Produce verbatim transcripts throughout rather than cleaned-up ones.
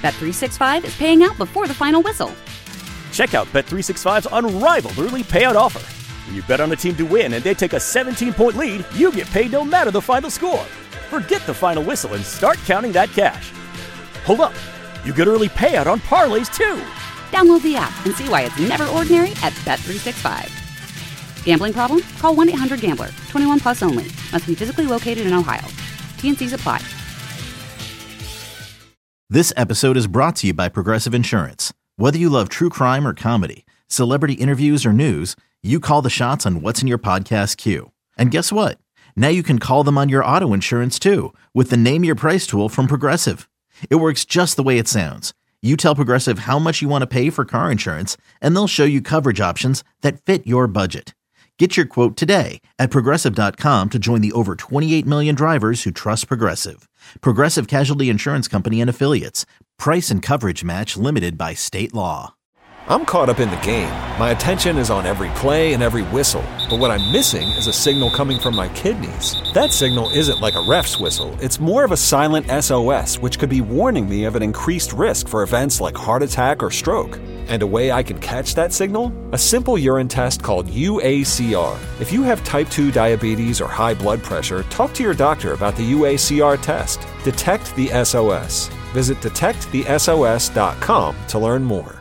Bet three sixty-five is paying out before the final whistle. Check out Bet three sixty-five's unrivaled early payout offer. When you bet on a team to win and they take a seventeen-point lead, you get paid no matter the final score. Forget the final whistle and start counting that cash. Hold up. You get early payout on parlays, too. Download the app and see why it's never ordinary at Bet three sixty-five. Gambling problem? Call one eight hundred gambler. twenty-one plus only. Must be physically located in Ohio. T N Cs apply. This episode is brought to you by Progressive Insurance. Whether you love true crime or comedy, celebrity interviews or news, you call the shots on what's in your podcast queue. And guess what? Now you can call them on your auto insurance too with the Name Your Price tool from Progressive. It works just the way it sounds. You tell Progressive how much you want to pay for car insurance, and they'll show you coverage options that fit your budget. Get your quote today at Progressive dot com to join the over twenty-eight million drivers who trust Progressive. Progressive Casualty Insurance Company and Affiliates. Price and coverage match limited by state law. I'm caught up in the game. My attention is on every play and every whistle. But what I'm missing is a signal coming from my kidneys. That signal isn't like a ref's whistle. It's more of a silent S O S, which could be warning me of an increased risk for events like heart attack or stroke. And a way I can catch that signal? A simple urine test called U A C R. If you have type two diabetes or high blood pressure, talk to your doctor about the U A C R test. Detect the S O S. Visit detect the S O S dot com to learn more.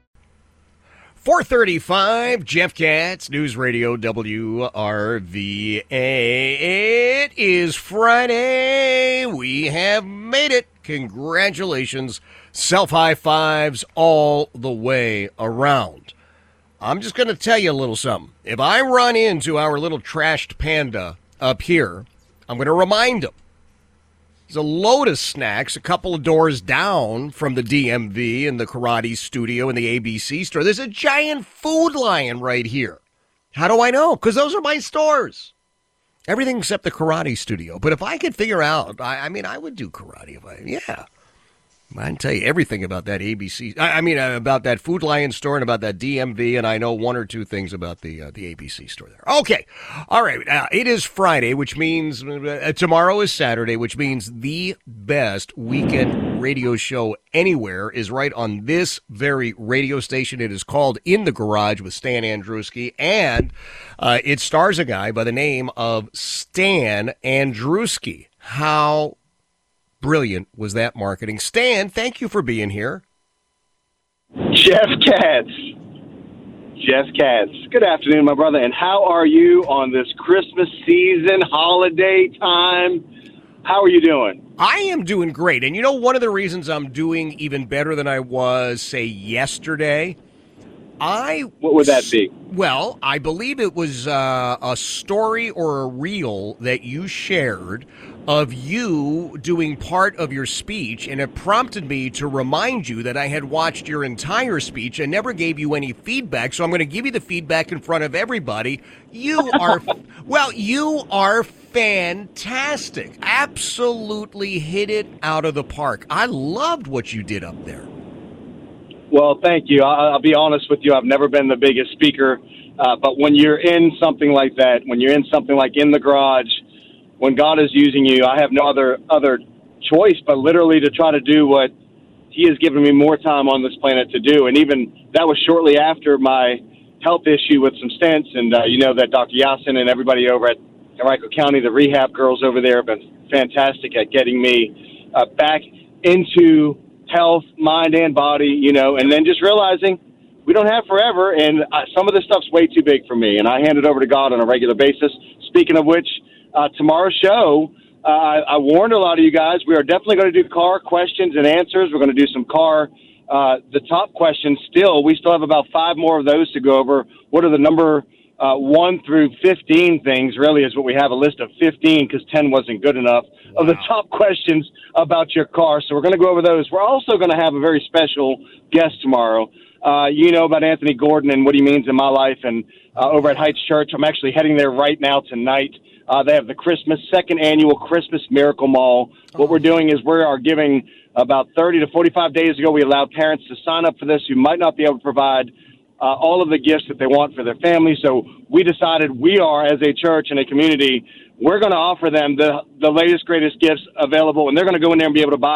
four thirty-five, Jeff Katz, News Radio W R V A. It is Friday. We have made it. Congratulations. Self-high fives all the way around. I'm just going to tell you a little something. If I run into our little trashed panda up here, I'm going to remind him. There's a Lotus Snacks a couple of doors down from the D M V and the Karate Studio and the A B C store. There's a giant Food Lion right here. How do I know? Because those are my stores. Everything except the Karate Studio. But if I could figure out, I, I mean, I would do karate if I, yeah. I can tell you everything about that A B C. I, I mean, uh, about that Food Lion store and about that D M V, and I know one or two things about the uh, the A B C store there. Okay, all right. Uh, it is Friday, which means uh, tomorrow is Saturday, which means the best weekend radio show anywhere is right on this very radio station. It is called In the Garage with Stan Andruski, and uh, it stars a guy by the name of Stan Andruski. How brilliant was that marketing? Stan, thank you for being here. Jeff Katz. Jeff Katz. Good afternoon, my brother. And how are you on this Christmas season, holiday time? How are you doing? I am doing great. And you know, one of the reasons I'm doing even better than I was, say, yesterday, I... What would that be? Well, I believe it was uh, a story or a reel that you shared of you doing part of your speech, and it prompted me to remind you that I had watched your entire speech and never gave you any feedback, so I'm going to give you the feedback in front of everybody. You are, well, you are fantastic. Absolutely hit it out of the park. I loved what you did up there. Well, thank you. I'll, I'll be honest with you. I've never been the biggest speaker, uh, but when you're in something like that, when you're in something like In the Garage, when God is using you, I have no other other choice but literally to try to do what He has given me more time on this planet to do. And even that was shortly after my health issue with some stents. And uh, you know that Doctor Yasin and everybody over at Henrico County, the rehab girls over there, have been fantastic at getting me uh, back into health, mind and body, you know, and then just realizing we don't have forever. And uh, some of this stuff's way too big for me. And I hand it over to God on a regular basis. Speaking of which, Uh, tomorrow's show, uh, I, I warned a lot of you guys, we are definitely going to do car questions and answers. We're going to do some car, uh, the top questions still. We still have about five more of those to go over. What are the number uh, one through fifteen things, really, is what we have, a list of fifteen because ten wasn't good enough, wow, of the top questions about your car. So we're going to go over those. We're also going to have a very special guest tomorrow. Uh, you know about Anthony Gordon and what he means in my life. And uh, over at Heights Church, I'm actually heading there right now tonight. Uh, they have the Christmas, second annual Christmas Miracle Mall. What we're doing is we are giving about thirty to forty-five days ago, we allowed parents to sign up for this who might not be able to provide uh, all of the gifts that they want for their family. So we decided we are, as a church and a community, we're going to offer them the, the latest, greatest gifts available, and they're going to go in there and be able to buy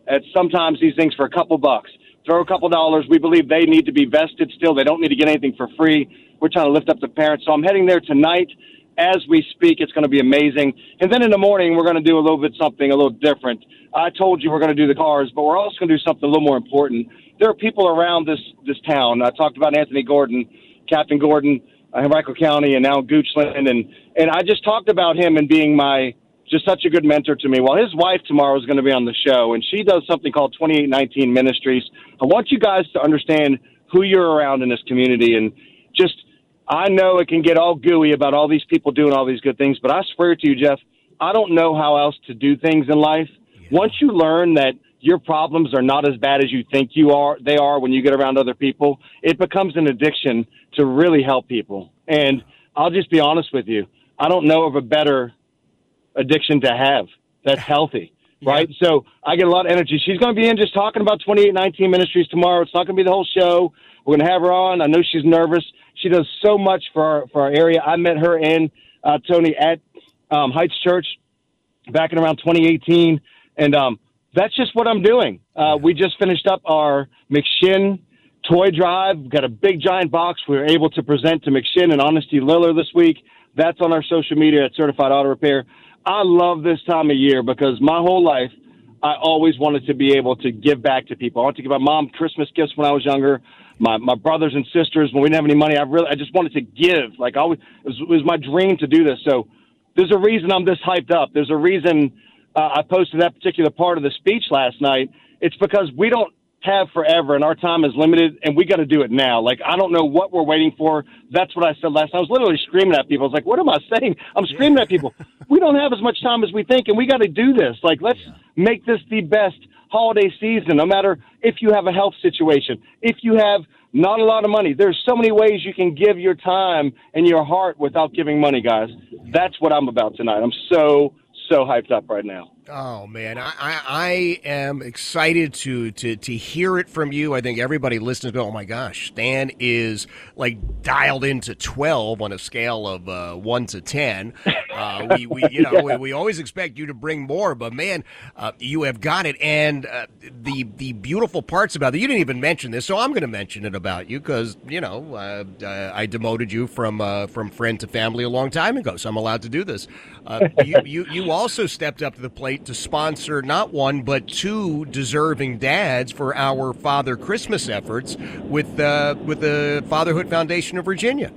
at sometimes these things for a couple bucks. Throw a couple dollars. We believe they need to be vested still. They don't need to get anything for free. We're trying to lift up the parents. So I'm heading there tonight. As we speak, it's going to be amazing. And then in the morning, we're going to do a little bit something a little different. I told you we're going to do the cars, but we're also going to do something a little more important. There are people around this, this town. I talked about Anthony Gordon, Captain Gordon, uh, Henrico County, and now Goochland. And, and I just talked about him and being my just such a good mentor to me. Well, his wife tomorrow is going to be on the show, and she does something called twenty-eight nineteen Ministries. I want you guys to understand who you're around in this community. And just, I know it can get all gooey about all these people doing all these good things, but I swear to you, Jeff, I don't know how else to do things in life. Yeah. Once you learn that your problems are not as bad as you think you are, they are when you get around other people, it becomes an addiction to really help people. And I'll just be honest with you. I don't know of a better addiction to have that's healthy, right? Yeah. So I get a lot of energy. She's going to be in just talking about twenty-eight nineteen Ministries tomorrow. It's not going to be the whole show. We're going to have her on. I know she's nervous. She does so much for our, for our area. I met her in, uh, Tony, at um, Heights Church back in around twenty eighteen, and um, that's just what I'm doing. Uh, we just finished up our McShin toy drive. We've got a big, giant box we were able to present to McShin and Honesty Liller this week. That's on our social media at Certified Auto Repair. I love this time of year because my whole life I always wanted to be able to give back to people. I wanted to give my mom Christmas gifts when I was younger, my my brothers and sisters when we didn't have any money. I really I just wanted to give. Like I always, it was, it was my dream to do this. So there's a reason I'm this hyped up. There's a reason uh, I posted that particular part of the speech last night. It's because we don't have forever, and our time is limited, and we got to do it now. Like, I don't know what we're waiting for. That's what I said last night. I was literally screaming at people. I was like, what am I saying? I'm screaming at people. We don't have as much time as we think, and we got to do this. Like, let's yeah. make this the best holiday season, no matter if you have a health situation, if you have not a lot of money. There's so many ways you can give your time and your heart without giving money, guys. That's what I'm about tonight. I'm so, so hyped up right now. Oh, man, I, I, I am excited to, to, to hear it from you. I think everybody listening go, oh, my gosh, Stan is, like, dialed into twelve on a scale of uh, one to ten. Uh, we, we, you know, yeah. we, we always expect you to bring more, but, man, uh, you have got it. And uh, the the beautiful parts about it, you didn't even mention this, so I'm going to mention it about you because, you know, uh, uh, I demoted you from uh, from friend to family a long time ago, so I'm allowed to do this. Uh, you, you, you also stepped up to the plate to sponsor not one but two deserving dads for our Father Christmas efforts with uh, with the Fatherhood Foundation of Virginia.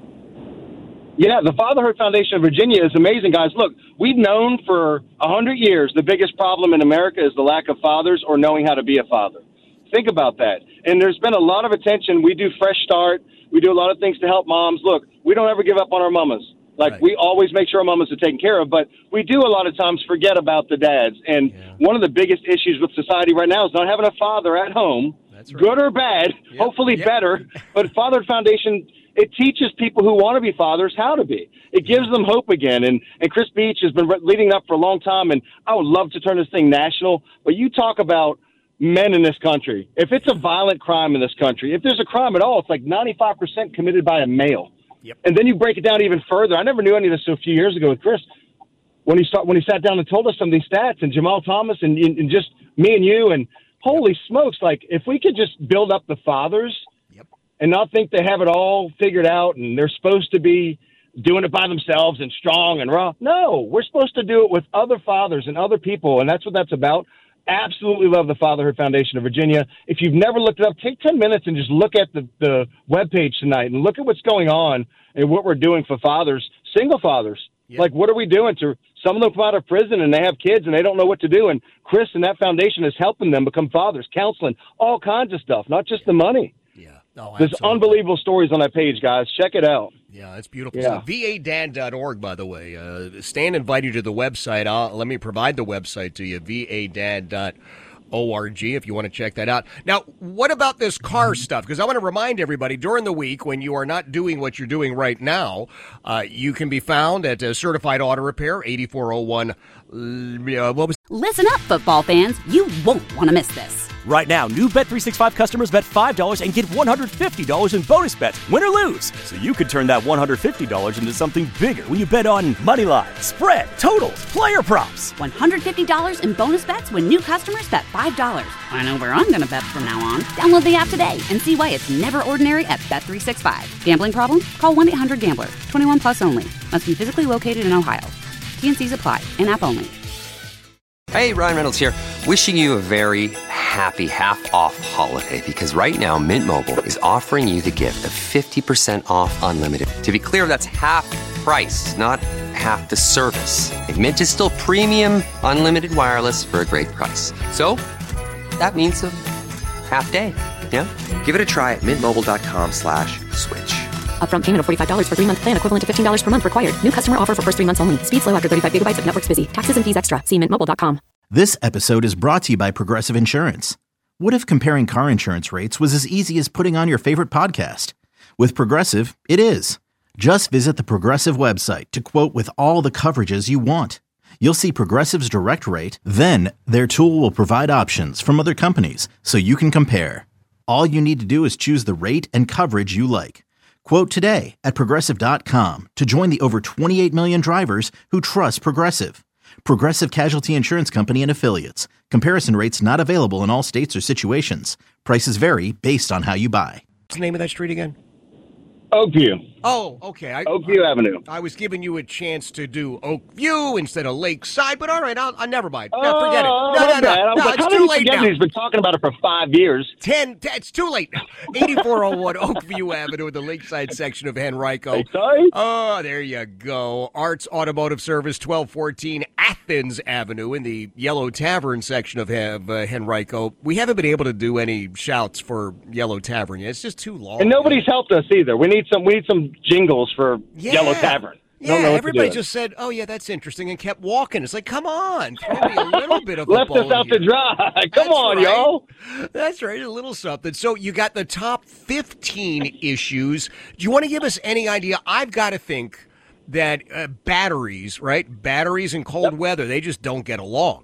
Yeah, the Fatherhood Foundation of Virginia is amazing, guys. Look, we've known for a hundred years the biggest problem in America is the lack of fathers or knowing how to be a father. Think about that. And there's been a lot of attention. We do Fresh Start. We do a lot of things to help moms. Look, we don't ever give up on our mamas. Like, right. we always make sure our mamas are taken care of, but we do a lot of times forget about the dads. And yeah. one of the biggest issues with society right now is not having a father at home, That's right. good or bad, yep. hopefully yep. better. But Fatherhood Foundation, it teaches people who want to be fathers how to be. It gives them hope again. And, and Chris Beach has been leading up for a long time, and I would love to turn this thing national. But you talk about men in this country. If it's a violent crime in this country, if there's a crime at all, it's like ninety-five percent committed by a male. Yep. And then you break it down even further. I never knew any of this a few years ago with Chris. When he start, when he sat down and told us some of these stats, and Jamal Thomas, and, and just me and you, and holy smokes, like if we could just build up the fathers yep. and not think they have it all figured out and they're supposed to be doing it by themselves and strong and raw. No, we're supposed to do it with other fathers and other people, and that's what that's about. Absolutely love the Fatherhood Foundation of Virginia. If you've never looked it up, take ten minutes and just look at the, the webpage tonight and look at what's going on and what we're doing for fathers, single fathers. Yep. Like, what are we doing to some of them come out of prison and they have kids and they don't know what to do. And Chris and that foundation is helping them become fathers, counseling, all kinds of stuff, not just the money. Yeah. Oh, There's unbelievable stories on that page, guys. Check it out. Yeah, it's beautiful. Yeah. V A dad dot org, by the way. Uh, Stan invited you to the website. I'll, let me provide the website to you, V A dad dot org, if you want to check that out. Now, what about this car stuff? Because I want to remind everybody, during the week, when you are not doing what you're doing right now, uh, you can be found at uh, Certified Auto Repair, eighty-four oh one, uh, what was Listen up, football fans. You won't want to miss this. Right now, new Bet three sixty-five customers bet five dollars and get one hundred fifty dollars in bonus bets, win or lose. So you could turn that one hundred fifty dollars into something bigger when you bet on money line, spread, totals, player props. one hundred fifty dollars in bonus bets when new customers bet five dollars. I know where I'm going to bet from now on. Download the app today and see why it's never ordinary at Bet three sixty-five. Gambling problem? Call one eight hundred gambler. twenty-one plus only. Must be physically located in Ohio. T N Cs apply. In-app only. Hey, Ryan Reynolds here. Wishing you a very happy half-off holiday because right now Mint Mobile is offering you the gift of fifty percent off unlimited. To be clear, that's half price, not half the service. And Mint is still premium unlimited wireless for a great price. So that means a half day. Yeah? Give it a try at mintmobile.com slash switch. Upfront payment of forty-five dollars for three-month plan equivalent to fifteen dollars per month required. New customer offer for first three months only. Speed slow after thirty-five gigabytes if network's busy. Taxes and fees extra. See mint mobile dot com. This episode is brought to you by Progressive Insurance. What if comparing car insurance rates was as easy as putting on your favorite podcast? With Progressive, it is. Just visit the Progressive website to quote with all the coverages you want. You'll see Progressive's direct rate, then their tool will provide options from other companies so you can compare. All you need to do is choose the rate and coverage you like. Quote today at Progressive dot com to join the over twenty-eight million drivers who trust Progressive. Progressive Casualty Insurance Company and Affiliates. Comparison rates not available in all states or situations. Prices vary based on how you buy. What's the name of that street again? Oakview. Oh, okay. I, Oakview I, Avenue. I was giving you a chance to do Oakview instead of Lakeside, but all right, I'll, I'll never mind. No, Oh, forget it. No, my no, bad. I no, was no, like, it's how too did he late forget now. He's been talking about it for five years. Ten, ten, it's too late now. eighty-four oh one Oakview Avenue in the Lakeside section of Henrico. Hey, sorry? Oh, there you go. Arts Automotive Service, twelve fourteen Athens Avenue in the Yellow Tavern section of uh, Henrico. We haven't been able to do any shouts for Yellow Tavern yet. It's just too long. And nobody's helped us either. We need some. We need some jingles for Yeah. Yellow Tavern. Yeah, Don't know what everybody to do. just said, "Oh yeah, that's interesting," and kept walking. It's like, come on, throw me a little bit of a Left us bone out here. to dry. Come That's on, right. y'all. That's right, a little something. So you got the top fifteen issues. Do you want to give us any idea? I've got to think that uh, batteries, right? Batteries in cold Yep. weather, they just don't get along.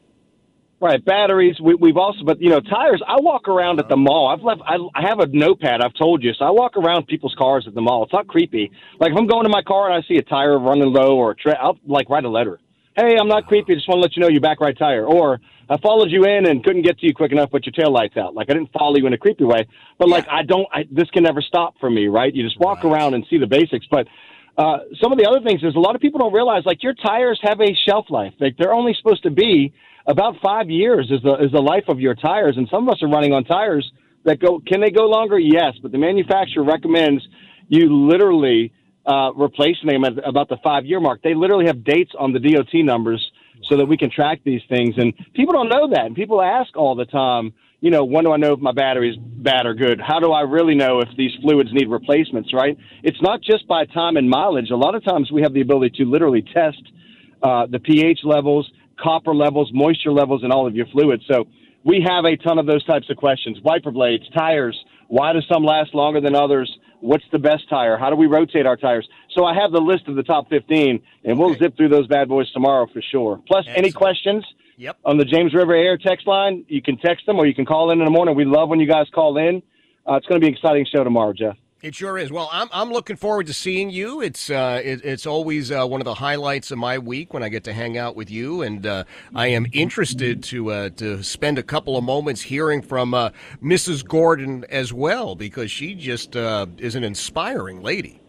Right, batteries. We, we've also, but you know, tires. I walk around at the mall. I've left. I, I have a notepad. I've told you. So I walk around people's cars at the mall. It's not creepy. Like if I'm going to my car and I see a tire running low or a tra- I'll like write a letter. Hey, I'm not creepy. Just want to let you know your back right tire. Or I followed you in and couldn't get to you quick enough, but your tail light's out. Like I didn't follow you in a creepy way, but like I don't. I, this can never stop for me, right? You just walk Right. around and see the basics, but. Uh, some of the other things is a lot of people don't realize, like, your tires have a shelf life. Like, they're only supposed to be about five years is the is the life of your tires, and some of us are running on tires that go. Can they go longer? Yes, but the manufacturer recommends you literally uh, replacing them at about the five year mark. They literally have dates on the D O T numbers so that we can track these things, and people don't know that. And people ask all the time, you know, when do I know if my battery's bad or good? How do I really know if these fluids need replacements, right? It's not just by time and mileage. A lot of times we have the ability to literally test uh, the pH levels, copper levels, moisture levels, and all of your fluids. So we have a ton of those types of questions. Wiper blades, tires, why do some last longer than others? What's the best tire? How do we rotate our tires? So I have the list of the top fifteen, and we'll Okay. zip through those bad boys tomorrow for sure. Plus, any Excellent. questions? Yep. On the James River Air text line, you can text them or you can call in in the morning. We love when you guys call in. Uh, it's going to be an exciting show tomorrow, Jeff. It sure is. Well, I'm I'm looking forward to seeing you. It's uh, it, it's always uh, one of the highlights of my week when I get to hang out with you, and uh, I am interested to uh, to spend a couple of moments hearing from uh, Missus Gordon as well, because she just uh, is an inspiring lady.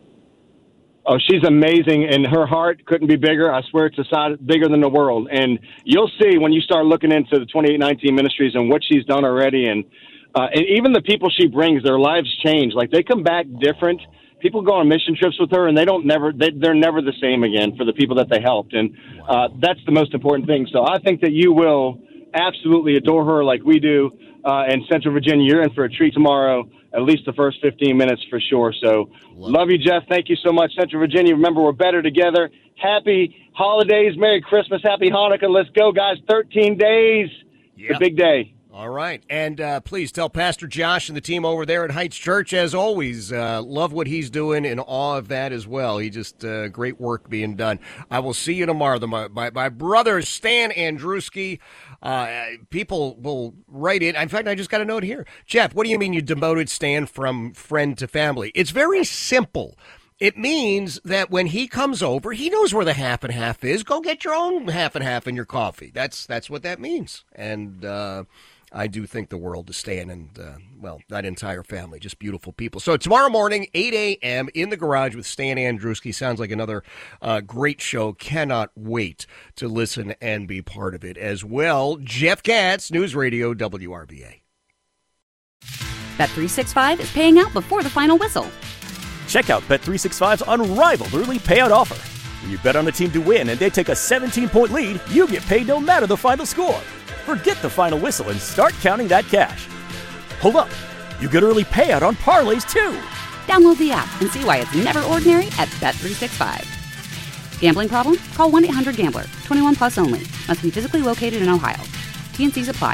Oh, she's amazing, and her heart couldn't be bigger. I swear it's a size bigger than the world. And you'll see when you start looking into the twenty-eight nineteen Ministries and what she's done already, and uh, and even the people she brings, their lives change. Like they come back different. People go on mission trips with her, and they don't never they, they're never the same again for the people that they helped, and uh, that's the most important thing. So I think that you will absolutely adore her like we do. Uh, in Central Virginia, you're in for a treat tomorrow. At least the first fifteen minutes for sure. So love, love you, Jeff. Thank you so much. Central Virginia, remember, we're better together. Happy holidays. Merry Christmas. Happy Hanukkah. Let's go, guys. thirteen days. Yep. The big day. All right. And uh, please tell Pastor Josh and the team over there at Heights Church, as always, uh, love what he's doing, in awe of that as well. He just, uh, great work being done. I will see you tomorrow. The, my, my, my brother, Stan Andruski, uh, people will write in. In fact, I just got a note here. Jeff, what do you mean you demoted Stan from friend to family? It's very simple. It means that when he comes over, he knows where the half and half is. Go get your own half and half in your coffee. That's that's what that means. And uh, I do think the world to Stan and, uh, well, that entire family, just beautiful people. So tomorrow morning, eight a.m. in the garage with Stan Andruski. Sounds like another uh, great show. Cannot wait to listen and be part of it as well. Jeff Katz, News Radio W R V A. Bet three sixty-five is paying out before the final whistle. Check out Bet three sixty-five's unrivaled early payout offer. When you bet on a team to win and they take a seventeen-point lead, you get paid no matter the final score. Forget the final whistle and start counting that cash. Hold up. You get early payout on parlays, too. Download the app and see why it's never ordinary at Bet three sixty-five. Gambling problem? Call one eight hundred gambler. twenty-one plus only. Must be physically located in Ohio. T and C's apply.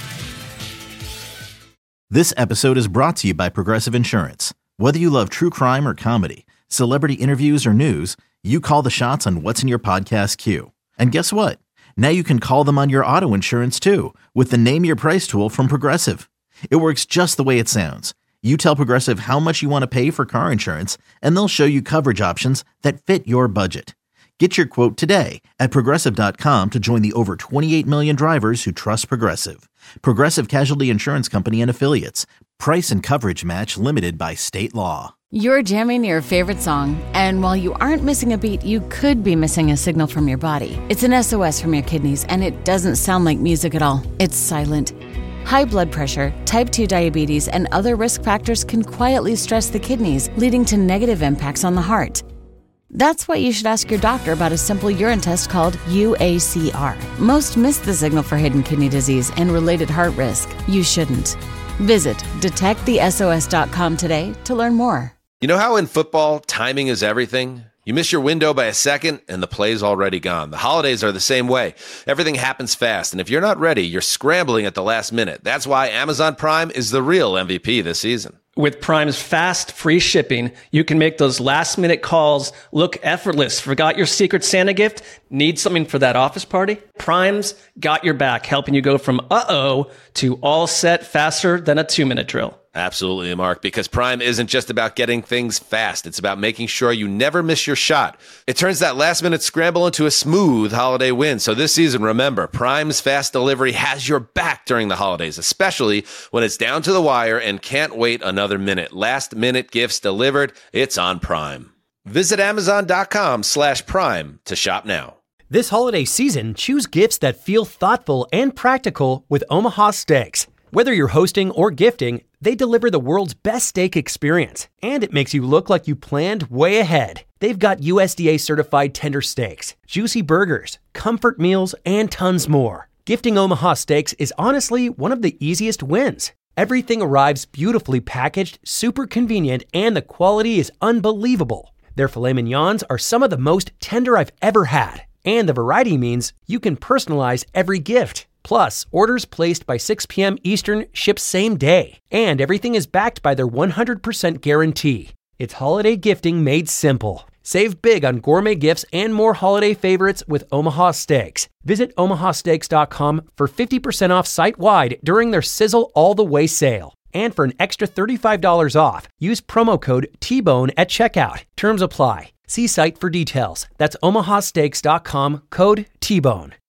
This episode is brought to you by Progressive Insurance. Whether you love true crime or comedy, celebrity interviews or news, you call the shots on what's in your podcast queue. And guess what? Now you can call them on your auto insurance too with the Name Your Price tool from Progressive. It works just the way it sounds. You tell Progressive how much you want to pay for car insurance, and they'll show you coverage options that fit your budget. Get your quote today at Progressive dot com to join the over twenty-eight million drivers who trust Progressive. Progressive Casualty Insurance Company and Affiliates. Price and coverage match limited by state law. You're jamming your favorite song, and while you aren't missing a beat, you could be missing a signal from your body. It's an S O S from your kidneys, and it doesn't sound like music at all. It's silent. High blood pressure, type two diabetes, and other risk factors can quietly stress the kidneys, leading to negative impacts on the heart. That's why you should ask your doctor about a simple urine test called U A C R. Most miss the signal for hidden kidney disease and related heart risk. You shouldn't. Visit detect the S O S dot com today to learn more. You know how in football, timing is everything? You miss your window by a second, and the play's already gone. The holidays are the same way. Everything happens fast, and if you're not ready, you're scrambling at the last minute. That's why Amazon Prime is the real M V P this season. With Prime's fast, free shipping, you can make those last-minute calls look effortless. Forgot your Secret Santa gift? Need something for that office party? Prime's got your back, helping you go from uh-oh to all set faster than a two-minute drill. Absolutely, Mark, because Prime isn't just about getting things fast. It's about making sure you never miss your shot. It turns that last-minute scramble into a smooth holiday win. So this season, remember, Prime's fast delivery has your back during the holidays, especially when it's down to the wire and can't wait another minute. Last-minute gifts delivered, it's on Prime. Visit Amazon.com slash Prime to shop now. This holiday season, choose gifts that feel thoughtful and practical with Omaha Steaks. Whether you're hosting or gifting, they deliver the world's best steak experience, and it makes you look like you planned way ahead. They've got U S D A-certified tender steaks, juicy burgers, comfort meals, and tons more. Gifting Omaha Steaks is honestly one of the easiest wins. Everything arrives beautifully packaged, super convenient, and the quality is unbelievable. Their filet mignons are some of the most tender I've ever had, and the variety means you can personalize every gift. Plus, orders placed by six p.m. Eastern ship same day. And everything is backed by their one hundred percent guarantee. It's holiday gifting made simple. Save big on gourmet gifts and more holiday favorites with Omaha Steaks. Visit omaha steaks dot com for fifty percent off site-wide during their Sizzle All the Way sale. And for an extra thirty-five dollars off, use promo code T bone at checkout. Terms apply. See site for details. That's omaha steaks dot com, code T bone.